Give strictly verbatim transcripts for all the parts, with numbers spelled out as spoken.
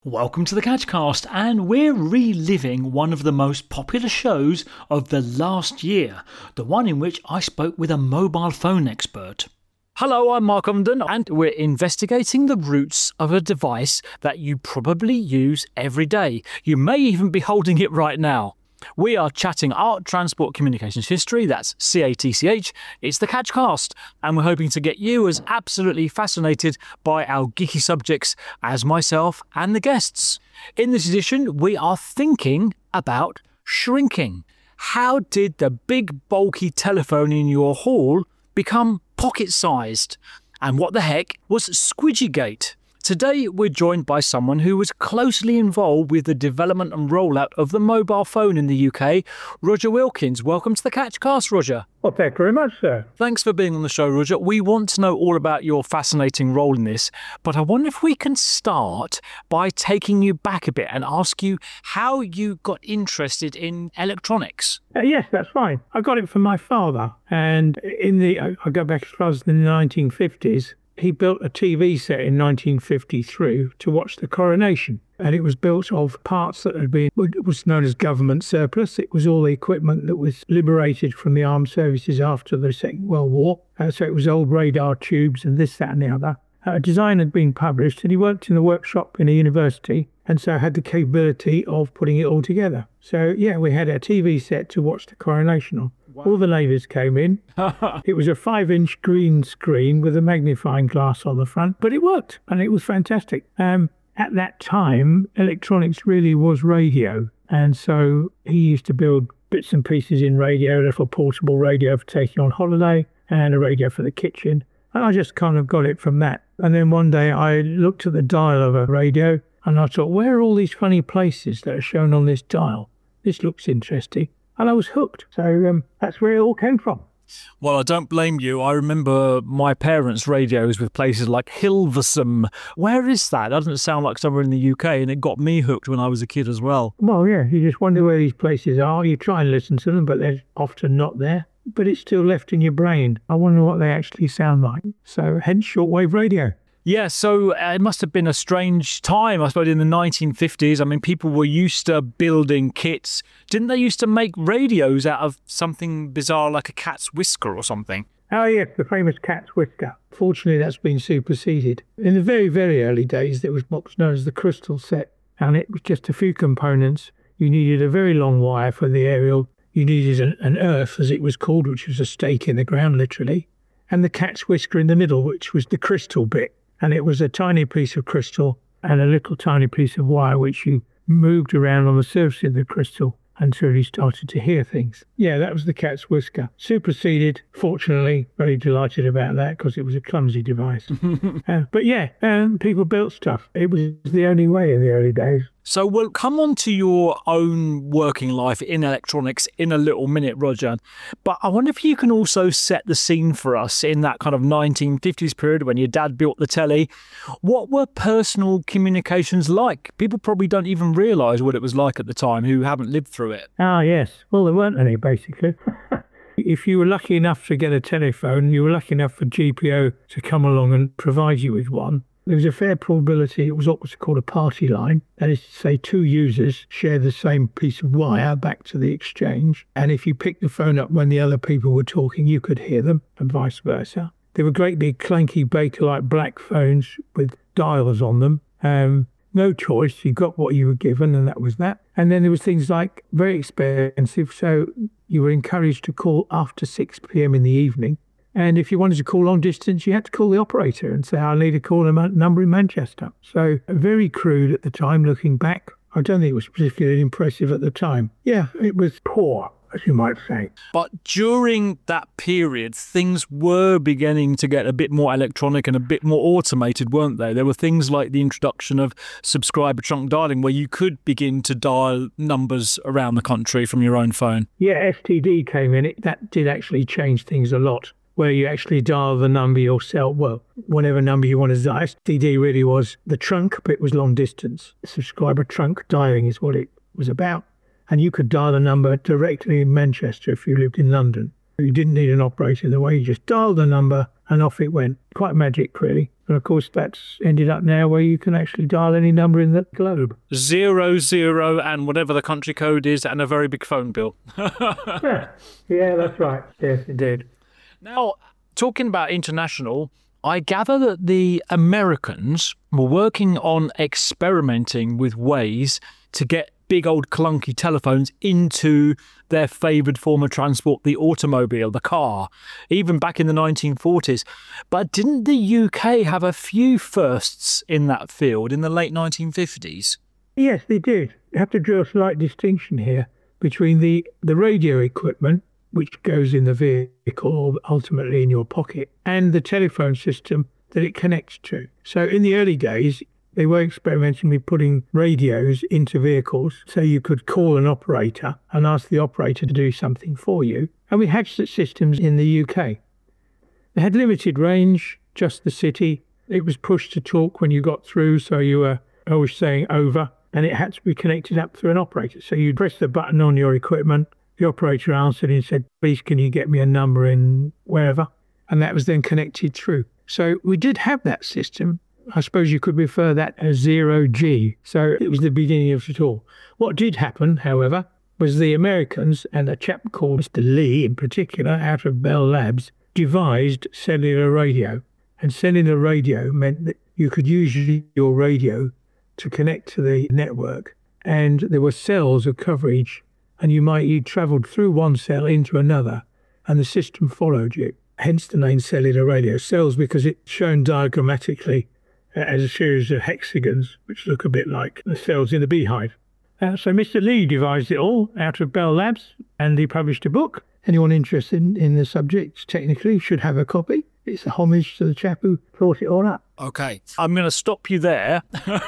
Welcome to the Catchcast, and we're reliving one of the most popular shows of the last year, the one in which I spoke with a mobile phone expert. Hello, I'm Mark Umden, and we're investigating the roots of a device that you probably use every day. You may even be holding it right now. We are chatting art, transport, communications history, that's C A T C H, it's the Catchcast, and we're hoping to get you as absolutely fascinated by our geeky subjects as myself and the guests. In this edition, we are thinking about shrinking. How did the big bulky telephone in your hall become pocket-sized? And what the heck was Squidgygate? Today, we're joined by someone who was closely involved with the development and rollout of the mobile phone in the U K, Roger Wilkins. Welcome to the Catchcast, Roger. Well, thank you very much, sir. Thanks for being on the show, Roger. We want to know all about your fascinating role in this, but I wonder if we can start by taking you back a bit and ask you how you got interested in electronics. Uh, yes, that's fine. I got it from my father, and in the I go back as far as the nineteen fifties. He built a T V set in nineteen fifty-three to watch the coronation, and it was built of parts that had been, it was known as government surplus. It was all the equipment that was liberated from the armed services after the Second World War. Uh, so it was old radar tubes and this, that and the other. Uh, a design had been published, and he worked in a workshop in a university, and so had the capability of putting it all together. So yeah, we had a T V set to watch the coronation on. Wow. All the ladies came in. It was a five-inch green screen with a magnifying glass on the front, but it worked, and it was fantastic. Um, at that time, electronics really was radio, and so he used to build bits and pieces in radio, a little portable radio for taking on holiday, and a radio for the kitchen, and I just kind of got it from that. And then one day I looked at the dial of a radio, and I thought, where are all these funny places that are shown on this dial? This looks interesting. And I was hooked. So um, that's where it all came from. Well, I don't blame you. I remember my parents' radios with places like Hilversum. Where is that? That doesn't sound like somewhere in the U K, and it got me hooked when I was a kid as well. Well, yeah, you just wonder where these places are. You try and listen to them, but they're often not there. But it's still left in your brain. I wonder what they actually sound like. So hence shortwave radio. Yeah, so uh, it must have been a strange time, I suppose, in the nineteen fifties. I mean, people were used to building kits. Didn't they used to make radios out of something bizarre like a cat's whisker or something? Oh, yes, the famous cat's whisker. Fortunately, that's been superseded. In the very, very early days, there was what was known as the crystal set, and it was just a few components. You needed a very long wire for the aerial. You needed an, an earth, as it was called, which was a stake in the ground, literally, and the cat's whisker in the middle, which was the crystal bit. And it was a tiny piece of crystal and a little tiny piece of wire which you moved around on the surface of the crystal until you started to hear things. Yeah, that was the cat's whisker. Superseded, fortunately, very delighted about that because it was a clumsy device. uh, but yeah, um, people built stuff. It was the only way in the early days. So we'll come on to your own working life in electronics in a little minute, Roger. But I wonder if you can also set the scene for us in that kind of nineteen fifties period when your dad built the telly. What were personal communications like? People probably don't even realise what it was like at the time who haven't lived through it. Ah, yes. Well, there weren't any, basically. If you were lucky enough to get a telephone, you were lucky enough for G P O to come along and provide you with one. There was a fair probability it was what was called a party line. That is to say, two users share the same piece of wire back to the exchange. And if you picked the phone up when the other people were talking, you could hear them, and vice versa. There were great big clunky Bakelite black phones with dials on them. Um, no choice. You got what you were given, and that was that. And then there was things like very expensive, so you were encouraged to call after six p.m. in the evening. And if you wanted to call long distance, you had to call the operator and say, I need to call a number in Manchester. So very crude at the time, looking back. I don't think it was particularly impressive at the time. Yeah, it was poor, as you might say. But during that period, things were beginning to get a bit more electronic and a bit more automated, weren't they? There were things like the introduction of subscriber trunk dialing, where you could begin to dial numbers around the country from your own phone. Yeah, S T D came in. It, that did actually change things a lot, where you actually dial the number yourself, well, whatever number you want to dial. S T D really was the trunk, but it was long distance. Subscriber trunk dialing is what it was about. And you could dial the number directly in Manchester if you lived in London. You didn't need an operator in the way. You just dialed the number and off it went. Quite magic, really. And of course, that's ended up now where you can actually dial any number in the globe. Zero, zero, and whatever the country code is, and a very big phone bill. yeah. yeah, that's right. Yes, indeed. Now, talking about international, I gather that the Americans were working on experimenting with ways to get big old clunky telephones into their favoured form of transport, the automobile, the car, even back in the nineteen forties. But didn't the U K have a few firsts in that field in the late nineteen fifties? Yes, they did. You have to draw a slight distinction here between the, the radio equipment, which goes in the vehicle or ultimately in your pocket, and the telephone system that it connects to. So in the early days, they were experimenting with putting radios into vehicles so you could call an operator and ask the operator to do something for you. And we had such systems in the U K. They had limited range, just the city. It was push to talk when you got through, so you were always saying over, and it had to be connected up through an operator. So you'd press the button on your equipment, the operator answered and said, please, can you get me a number in wherever? And that was then connected through. So we did have that system. I suppose you could refer that as zero G. So it was the beginning of it all. What did happen, however, was the Americans, and a chap called Mister Lee in particular, out of Bell Labs, devised cellular radio. And cellular radio meant that you could use your radio to connect to the network. And there were cells of coverage, and you might, you travelled through one cell into another, and the system followed you. Hence the name cellular radio. Cells because it's shown diagrammatically as a series of hexagons, which look a bit like the cells in a beehive. Uh, so Mister Lee devised it all out of Bell Labs, and he published a book. Anyone interested in, in the subject technically should have a copy. It's a homage to the chap who thought it all up. Okay, I'm going to stop you there.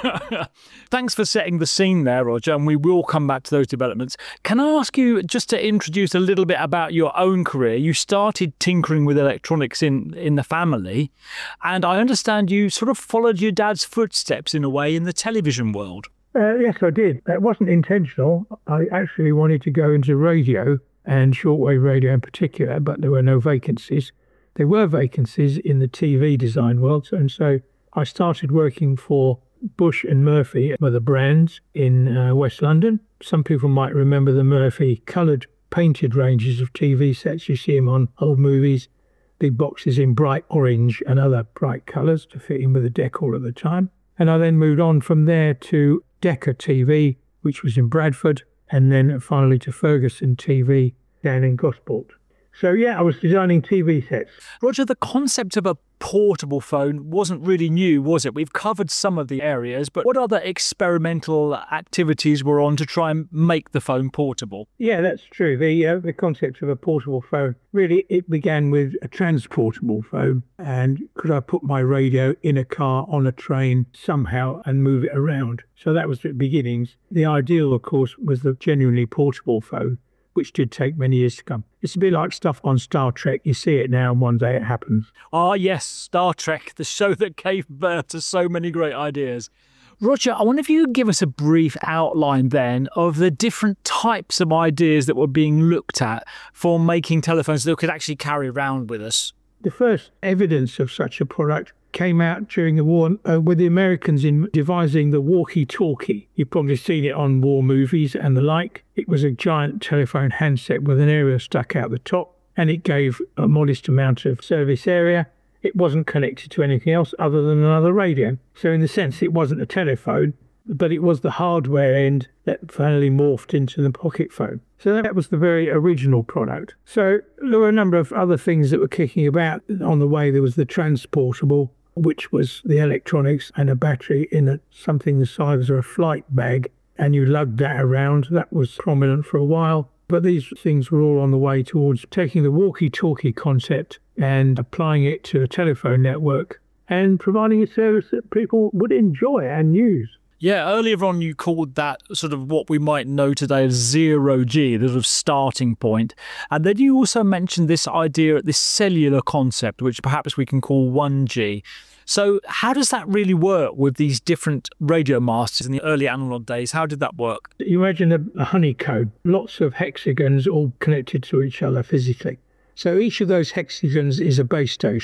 Thanks for setting the scene there, Roger, and we will come back to those developments. Can I ask you just to introduce a little bit about your own career? You started tinkering with electronics in, in the family, and I understand you sort of followed your dad's footsteps in a way in the television world. Uh, yes, I did. That wasn't intentional. I actually wanted to go into radio, and shortwave radio in particular, but there were no vacancies. There were vacancies in the T V design world, and so I started working for Bush and Murphy, were the brands in uh, West London. Some people might remember the Murphy coloured painted ranges of T V sets. You see them on old movies, big boxes in bright orange and other bright colours to fit in with the decor at the time. And I then moved on from there to Decca T V, which was in Bradford, and then finally to Ferguson T V down in Gosport. So, yeah, I was designing T V sets. Roger, the concept of a portable phone wasn't really new, was it? We've covered some of the areas, but what other experimental activities were on to try and make the phone portable? Yeah, that's true. The uh, the concept of a portable phone, really, it began with a transportable phone. And could I put my radio in a car, on a train, somehow, and move it around? So that was the beginnings. The ideal, of course, was the genuinely portable phone, which did take many years to come. It's a bit like stuff on Star Trek. You see it now and one day it happens. Ah, yes, Star Trek, the show that gave birth to so many great ideas. Roger, I wonder if you could give us a brief outline then of the different types of ideas that were being looked at for making telephones that we could actually carry around with us. The first evidence of such a product came out during the war uh, with the Americans in devising the walkie-talkie. You've probably seen it on war movies and the like. It was a giant telephone handset with an aerial stuck out the top, and it gave a modest amount of service area. It wasn't connected to anything else other than another radio. So in the sense, it wasn't a telephone, but it was the hardware end that finally morphed into the pocket phone. So that was the very original product. So there were a number of other things that were kicking about. On the way, there was the transportable, which was the electronics and a battery in a, something the size of a flight bag, and you lugged that around. That was prominent for a while. But these things were all on the way towards taking the walkie-talkie concept and applying it to a telephone network and providing a service that people would enjoy and use. Yeah, earlier on you called that sort of what we might know today as zero G, the sort of starting point. And then you also mentioned this idea, this cellular concept, which perhaps we can call one G. So how does that really work with these different radio masters in the early analog days? How did that work? You imagine a, a honeycomb, lots of hexagons all connected to each other physically. So each of those hexagons is a base station,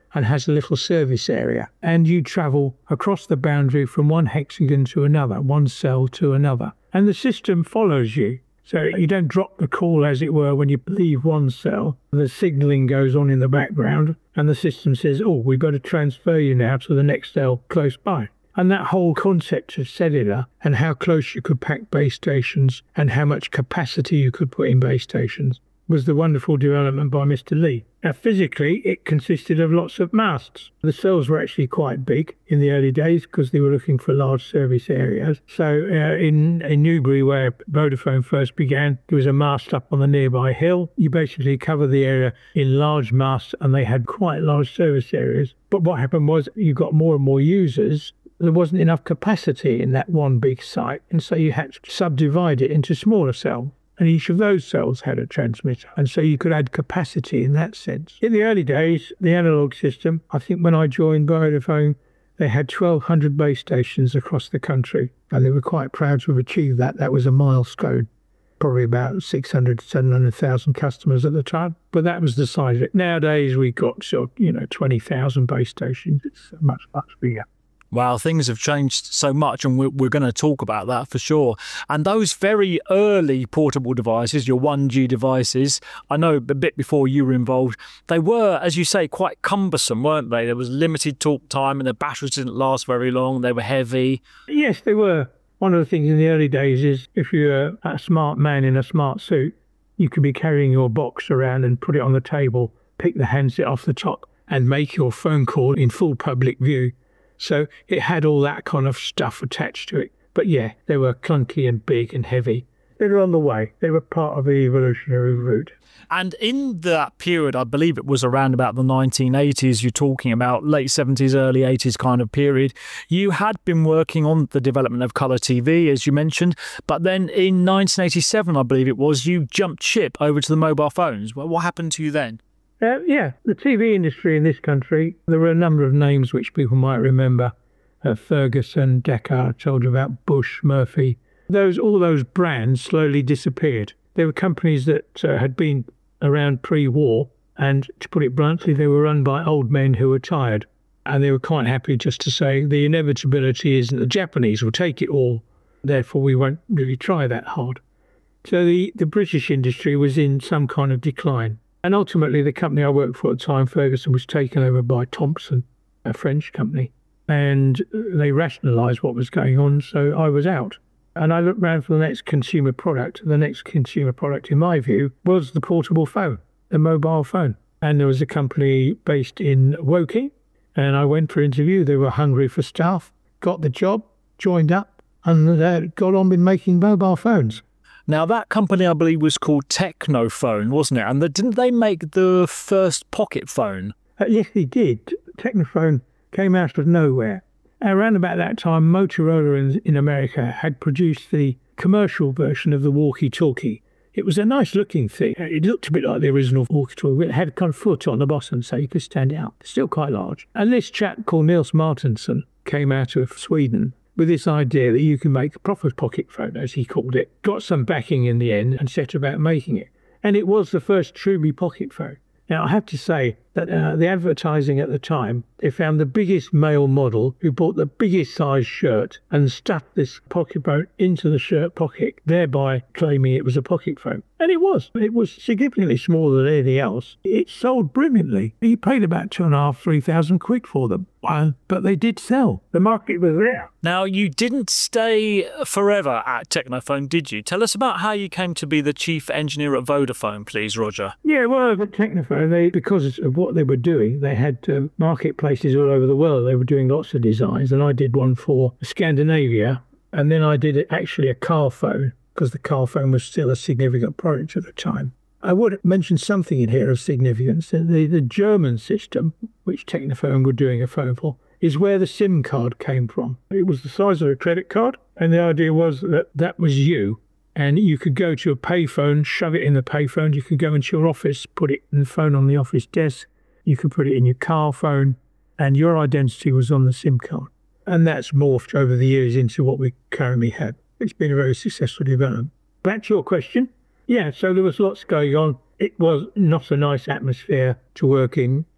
and has a little service area. And you travel across the boundary from one hexagon to another, one cell to another. And the system follows you. So you don't drop the call, as it were, when you leave one cell. The signalling goes on in the background and the system says, oh, we've got to transfer you now to the next cell close by. And that whole concept of cellular and how close you could pack base stations and how much capacity you could put in base stations was the wonderful development by Mister Lee. Now, physically, it consisted of lots of masts. The cells were actually quite big in the early days because they were looking for large service areas. So uh, in, in Newbury, where Vodafone first began, there was a mast up on the nearby hill. You basically cover the area in large masts, and they had quite large service areas. But what happened was you got more and more users. There wasn't enough capacity in that one big site, and so you had to subdivide it into smaller cells. And each of those cells had a transmitter. And so you could add capacity in that sense. In the early days, the analog system, I think when I joined Vodafone, they had twelve hundred base stations across the country. And they were quite proud to have achieved that. That was a milestone. Probably about six hundred, seven hundred thousand customers at the time. But that was the size of it. Nowadays, we've got, sort of, you know, twenty thousand base stations. It's much, much bigger. Wow, things have changed so much, and we're, we're going to talk about that for sure. And those very early portable devices, your one G devices, I know a bit before you were involved, they were, as you say, quite cumbersome, weren't they? There was limited talk time and the batteries didn't last very long. They were heavy. Yes, they were. One of the things in the early days is if you're a smart man in a smart suit, you could be carrying your box around and put it on the table, pick the handset off the top and make your phone call in full public view. So it had all that kind of stuff attached to it. But yeah, they were clunky and big and heavy. They were on the way. They were part of the evolutionary route. And in that period, I believe it was around about the nineteen eighties, you're talking about late seventies, early eighties kind of period, you had been working on the development of colour T V, as you mentioned. But then in nineteen eighty-seven, I believe it was, you jumped ship over to the mobile phones. Well, what happened to you then? Uh, yeah, the T V industry in this country, there were a number of names which people might remember. Uh, Ferguson, Decca, I told you about Bush, Murphy. Those, all those brands slowly disappeared. They were companies that uh, had been around pre-war, and to put it bluntly, they were run by old men who were tired. And they were quite happy just to say the inevitability is that the Japanese will take it all, therefore we won't really try that hard. So the, the British industry was in some kind of decline. And ultimately, the company I worked for at the time, Ferguson, was taken over by Thompson, a French company. And they rationalised what was going on, so I was out. And I looked around for the next consumer product. The next consumer product, in my view, was the portable phone, the mobile phone. And there was a company based in Woking, and I went for an interview. They were hungry for staff, got the job, joined up, and uh, got on with making mobile phones. Now, that company, I believe, was called Technophone, wasn't it? And the, didn't they make the first pocket phone? Uh, yes, they did. Technophone came out of nowhere. Around about that time, Motorola in, in America had produced the commercial version of the walkie-talkie. It was a nice-looking thing. It looked a bit like the original walkie-talkie. It had a kind of foot on the bottom, so you could stand it up. Still quite large. And this chap called Nils Martinsson came out of Sweden with this idea that you can make a proper pocket phone, as he called it. Got some backing in the end and set about making it. And it was the first truly pocket phone. Now, I have to say that uh, the advertising at the time, they found the biggest male model who bought the biggest size shirt and stuffed this pocket phone into the shirt pocket, thereby claiming it was a pocket phone. And it was. It was significantly smaller than anything else. It sold brilliantly. He paid about two and a half, three thousand quid for them. Uh, but they did sell. The market was there. Now, you didn't stay forever at Technophone, did you? Tell us about how you came to be the chief engineer at Vodafone, please, Roger. Yeah, well, at Technophone, they, because of what they were doing, they had um, marketplaces all over the world. They were doing lots of designs, and I did one for Scandinavia, and then I did actually a car phone, because the car phone was still a significant product at the time. I would mention something in here of significance. The, the German system, which Technophone were doing a phone for, is where the SIM card came from. It was the size of a credit card, and the idea was that that was you. And you could go to a payphone, shove it in the payphone. You could go into your office, put it in the phone on the office desk. You could put it in your car phone, and your identity was on the SIM card. And that's morphed over the years into what we currently have. It's been a very successful development. Back to your question. Yeah, so there was lots going on. It was not a nice atmosphere to work in.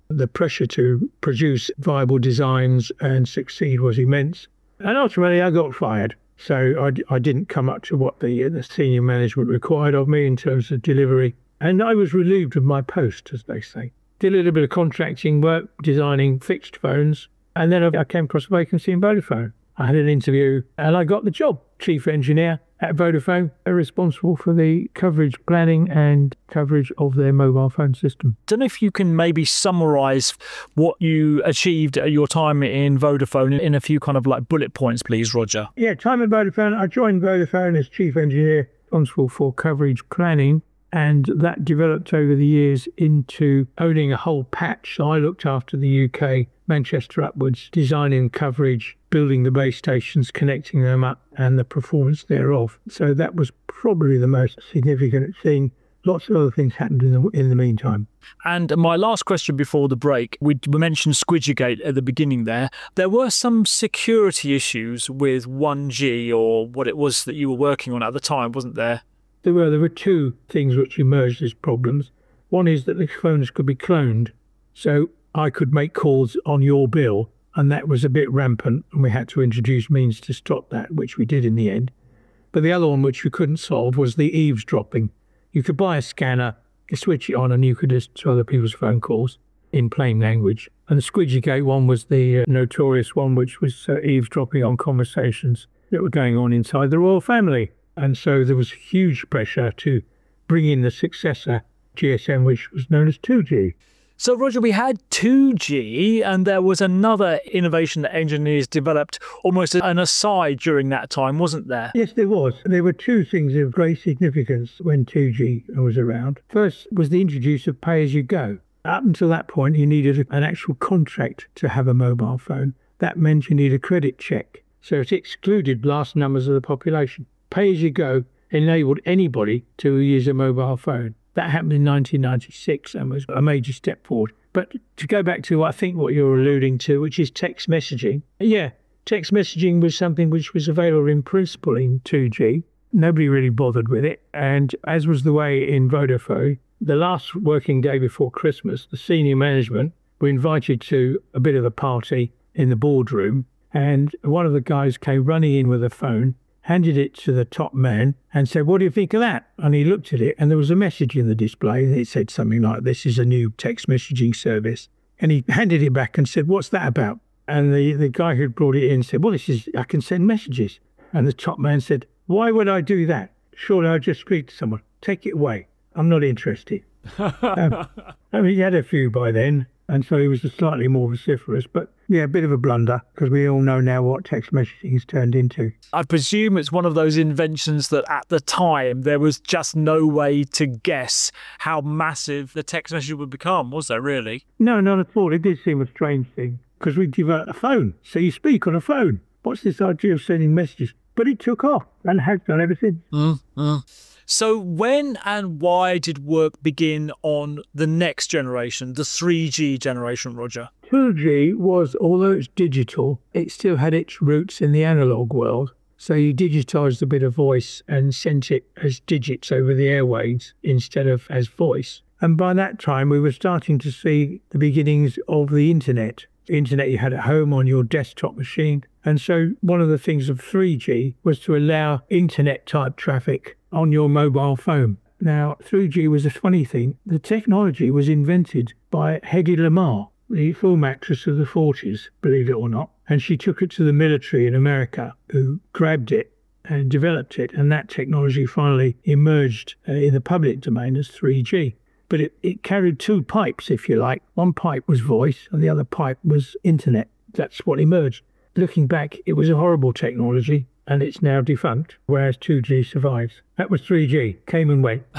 The pressure to produce viable designs and succeed was immense. And ultimately, I got fired. So I, I didn't come up to what the, the senior management required of me in terms of delivery. And I was relieved of my post, as they say. Did a little bit of contracting work, designing fixed phones. And then I came across a vacancy in Vodafone. I had an interview and I got the job. Chief engineer at Vodafone, responsible for the coverage planning and coverage of their mobile phone system. Don't know if you can maybe summarise what you achieved at your time in Vodafone in a few kind of like bullet points, please, Roger. Yeah, time at Vodafone. I joined Vodafone as chief engineer, responsible for coverage planning. And that developed over the years into owning a whole patch. So I looked after the U K, Manchester upwards, designing coverage, building the base stations, connecting them up, and the performance thereof. So that was probably the most significant thing. Lots of other things happened in the, in the meantime. And my last question before the break, we mentioned Squidgygate at the beginning there. There were some security issues with one G, or what it was that you were working on at the time, wasn't there? There were, there were two things which emerged as problems. One is that the phones could be cloned. So I could make calls on your bill, and that was a bit rampant, and we had to introduce means to stop that, which we did in the end. But the other one which we couldn't solve was the eavesdropping. You could buy a scanner, you switch it on, and you could listen to other people's phone calls in plain language. And the Squidgygate one was the uh, notorious one, which was uh, eavesdropping on conversations that were going on inside the royal family. And so there was huge pressure to bring in the successor, G S M, which was known as two G. So, Roger, we had two G, and there was another innovation that engineers developed almost as an aside during that time, wasn't there? Yes, there was. There were two things of great significance when two G was around. First was the introduction of pay-as-you-go. Up until that point, you needed an actual contract to have a mobile phone. That meant you needed a credit check. So it excluded vast numbers of the population. Pay-as-you-go enabled anybody to use a mobile phone. That happened in nineteen ninety-six and was a major step forward. But to go back to, I think, what you're alluding to, which is text messaging. Yeah, text messaging was something which was available in principle in two G. Nobody really bothered with it. And as was the way in Vodafone, the last working day before Christmas, the senior management were invited to a bit of a party in the boardroom. And one of the guys came running in with a phone, handed it to the top man and said, "What do you think of that?" And he looked at it and there was a message in the display. It said something like, "This is a new text messaging service." And he handed it back and said, "What's that about?" And the, the guy who brought it in said, "Well, this is, I can send messages." And the top man said, "Why would I do that? Surely I'll just speak to someone. Take it away. I'm not interested." um, I mean, he had a few by then. And so he was slightly more vociferous, but yeah, a bit of a blunder, because we all know now what text messaging has turned into. I presume it's one of those inventions that at the time there was just no way to guess how massive the text message would become, was there really? No, not at all. It did seem a strange thing, because we developed a phone, so you speak on a phone. What's this idea of sending messages? But it took off and has done ever since. Mm-hmm. So when and why did work begin on the next generation, the three G generation, Roger? two G was, although it's digital, it still had its roots in the analog world. So you digitised a bit of voice and sent it as digits over the airwaves instead of as voice. And by that time, we were starting to see the beginnings of the internet. The internet you had at home on your desktop machine. And so one of the things of three G was to allow internet-type traffic on your mobile phone. Now, three G was a funny thing. The technology was invented by Hedy Lamarr, the film actress of the forties, believe it or not. And she took it to the military in America, who grabbed it and developed it. And that technology finally emerged uh, in the public domain as three G. But it, it carried two pipes, if you like. One pipe was voice and the other pipe was internet. That's what emerged. Looking back, it was a horrible technology and it's now defunct, whereas two G survives. That was three G, came and went.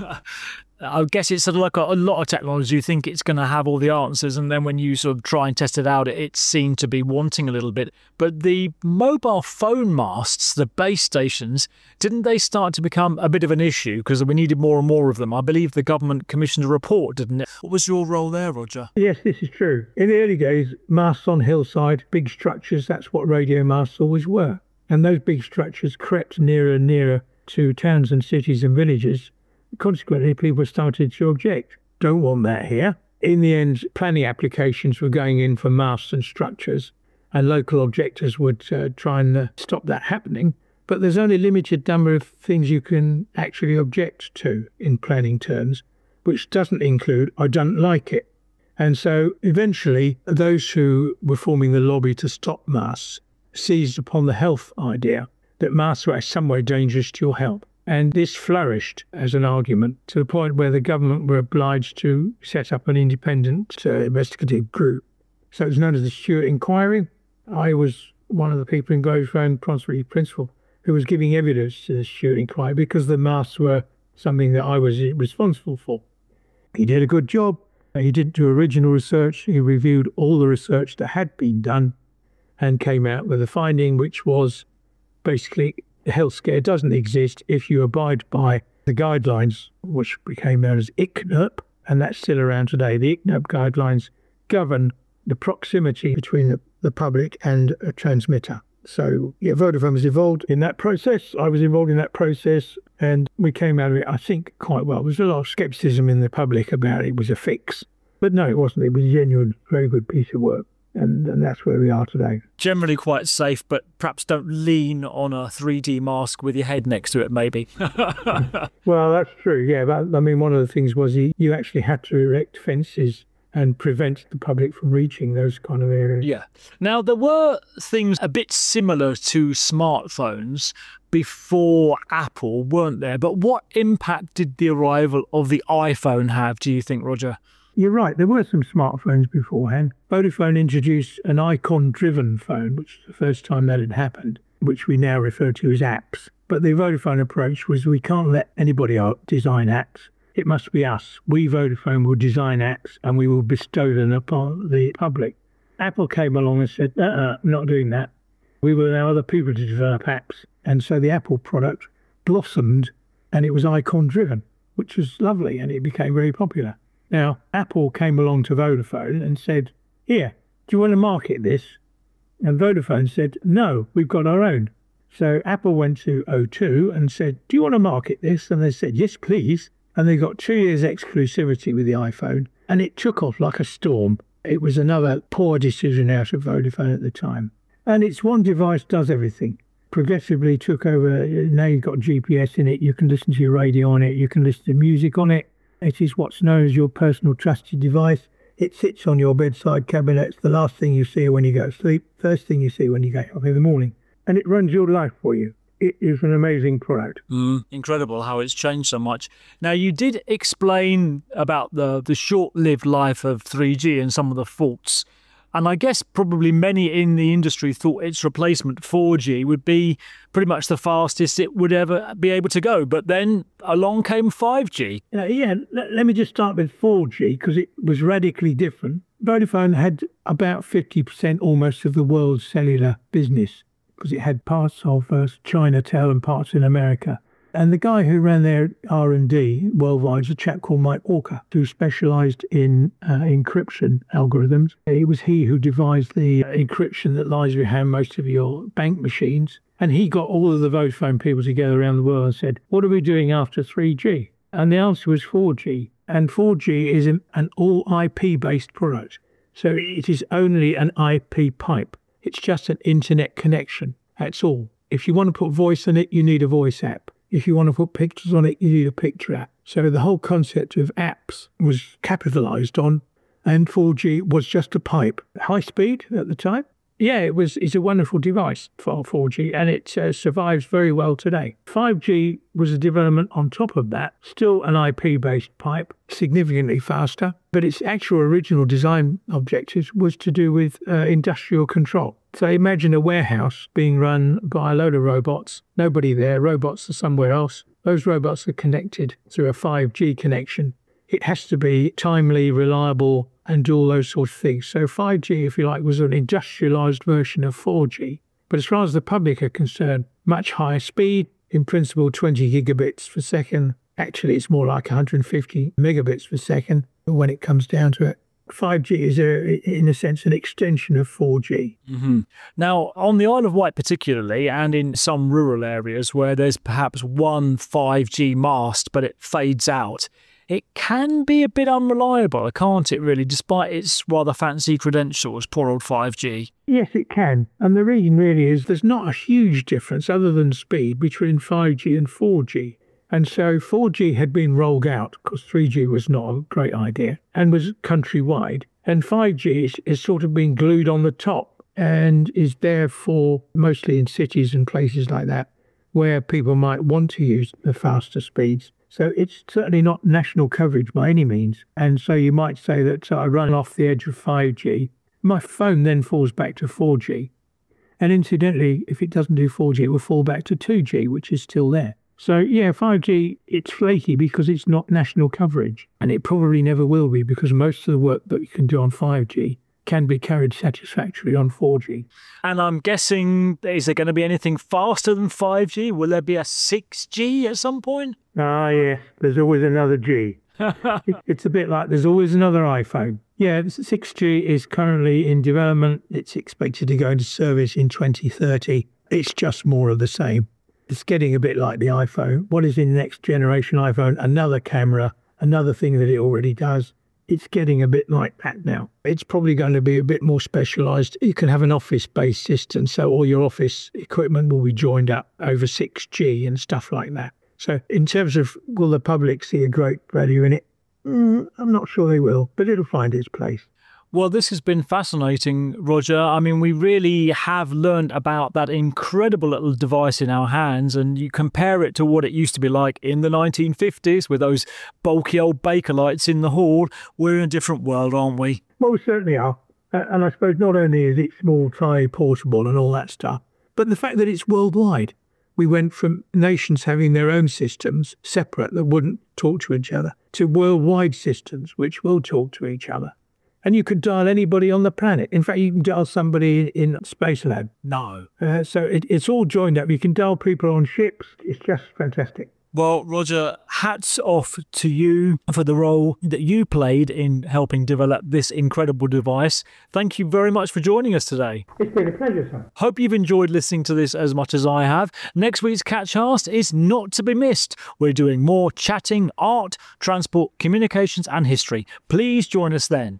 I guess it's sort of like a, a lot of technology. You think it's going to have all the answers, and then when you sort of try and test it out, it, it seemed to be wanting a little bit. But the mobile phone masts, the base stations, didn't they start to become a bit of an issue because we needed more and more of them? I believe the government commissioned a report, didn't it? What was your role there, Roger? Yes, this is true. In the early days, masts on hillside, big structures, that's what radio masts always were. And those big structures crept nearer and nearer to towns and cities and villages. Consequently, people started to object. Don't want that here. In the end, planning applications were going in for masts and structures, and local objectors would uh, try and uh, stop that happening. But there's only a limited number of things you can actually object to in planning terms, which doesn't include, I don't like it. And so eventually, those who were forming the lobby to stop masts seized upon the health idea that masts were in some way dangerous to your health. And this flourished as an argument to the point where the government were obliged to set up an independent uh, investigative group. So it was known as the Stewart Inquiry. I was one of the people in Gravesend, Prosperity Principal, who was giving evidence to the Stewart Inquiry because the masks were something that I was responsible for. He did a good job. He didn't do original research. He reviewed all the research that had been done and came out with a finding which was basically the health scare doesn't exist if you abide by the guidelines, which became known as I C N U P, and that's still around today. The I C N U P guidelines govern the proximity between the, the public and a transmitter. So, yeah, Vodafone was involved in that process. I was involved in that process, and we came out of it, I think, quite well. There was a lot of scepticism in the public about it was a fix. But no, it wasn't. It was a genuine, very good piece of work. And, and that's where we are today. Generally quite safe, but perhaps don't lean on a three D mask with your head next to it, maybe. Well, that's true, yeah. But, I mean, one of the things was you, you actually had to erect fences and prevent the public from reaching those kind of areas. Yeah. Now, there were things a bit similar to smartphones before Apple, weren't there? But what impact did the arrival of the iPhone have, do you think, Roger? You're right, there were some smartphones beforehand. Vodafone introduced an icon-driven phone, which was the first time that had happened, which we now refer to as apps. But the Vodafone approach was we can't let anybody else design apps. It must be us. We, Vodafone, will design apps and we will bestow them upon the public. Apple came along and said, uh-uh, not doing that. We will allow other people to develop apps. And so the Apple product blossomed and it was icon-driven, which was lovely, and it became very popular. Now, Apple came along to Vodafone and said, here, do you want to market this? And Vodafone said, no, we've got our own. So Apple went to O two and said, do you want to market this? And they said, yes, please. And they got two years exclusivity with the iPhone, and it took off like a storm. It was another poor decision out of Vodafone at the time. And it's one device does everything. Progressively took over. Now you've got G P S in it. You can listen to your radio on it. You can listen to music on it. It is what's known as your personal trusted device. It sits on your bedside cabinet. It's the last thing you see when you go to sleep, first thing you see when you get up in the morning. And it runs your life for you. It is an amazing product. Mm, incredible how it's changed so much. Now, you did explain about the, the short-lived life of three G and some of the faults. And I guess probably many in the industry thought its replacement, four G, would be pretty much the fastest it would ever be able to go. But then along came five G. Uh, yeah, let, let me just start with four G because it was radically different. Vodafone had about fifty percent almost of the world's cellular business because it had parts of uh, Chinatel and parts in America. And the guy who ran their R and D worldwide is a chap called Mike Walker, who specialised in uh, encryption algorithms. It was he who devised the uh, encryption that lies behind most of your bank machines. And he got all of the Vodafone people together around the world and said, what are we doing after three G? And the answer was four G. And four G is an, an all I P-based product. So it is only an I P pipe. It's just an internet connection. That's all. If you want to put voice on it, you need a voice app. If you want to put pictures on it, you need a picture app. So the whole concept of apps was capitalised on, and four G was just a pipe. High speed at the time? Yeah, it was. It's a wonderful device for four G, and it uh, survives very well today. five G was a development on top of that, still an I P-based pipe, significantly faster, but its actual original design objectives was to do with uh, industrial control. So imagine a warehouse being run by a load of robots, nobody there, robots are somewhere else. Those robots are connected through a five G connection. It has to be timely, reliable, and do all those sorts of things. So five G, if you like, was an industrialised version of four G. But as far as the public are concerned, much higher speed, in principle twenty gigabits per second. Actually, it's more like one hundred fifty megabits per second when it comes down to it. five G is, a, in a sense, an extension of four G. Mm-hmm. Now, on the Isle of Wight particularly, and in some rural areas where there's perhaps one five G mast, but it fades out, it can be a bit unreliable, can't it, really, despite its rather fancy credentials, poor old five G? Yes, it can. And the reason really is there's not a huge difference other than speed between five G and four G. And so four G had been rolled out because three G was not a great idea and was countrywide. And five G is, is sort of been glued on the top and is there for mostly in cities and places like that where people might want to use the faster speeds. So it's certainly not national coverage by any means. And so you might say that I run off the edge of five G. My phone then falls back to four G. And incidentally, if it doesn't do four G, it will fall back to two G, which is still there. So yeah, five G, it's flaky because it's not national coverage. And it probably never will be because most of the work that you can do on five G can be carried satisfactorily on four G. And I'm guessing, is there going to be anything faster than five G? Will there be a six G at some point? Ah, yes, there's always another G. It's a bit like there's always another iPhone. Yeah, six G is currently in development. It's expected to go into service in twenty thirty. It's just more of the same. It's getting a bit like the iPhone. What is in the next generation iPhone? Another camera, another thing that it already does. It's getting a bit like that now. It's probably going to be a bit more specialised. You can have an office-based system, so all your office equipment will be joined up over six G and stuff like that. So in terms of will the public see a great value in it? Mm, I'm not sure they will, but it'll find its place. Well, this has been fascinating, Roger. I mean, we really have learned about that incredible little device in our hands, and you compare it to what it used to be like in the nineteen fifties with those bulky old Bakelite in the hall. We're in a different world, aren't we? Well, we certainly are. Uh, and I suppose not only is it small, tiny, portable and all that stuff, but the fact that it's worldwide. We went from nations having their own systems, separate, that wouldn't talk to each other, to worldwide systems which will talk to each other. And you could dial anybody on the planet. In fact, you can dial somebody in Spacelab. No. Uh, so it, it's all joined up. You can dial people on ships. It's just fantastic. Well, Roger, hats off to you for the role that you played in helping develop this incredible device. Thank you very much for joining us today. It's been a pleasure, sir. Hope you've enjoyed listening to this as much as I have. Next week's Catchcast is not to be missed. We're doing more chatting, art, transport, communications and history. Please join us then.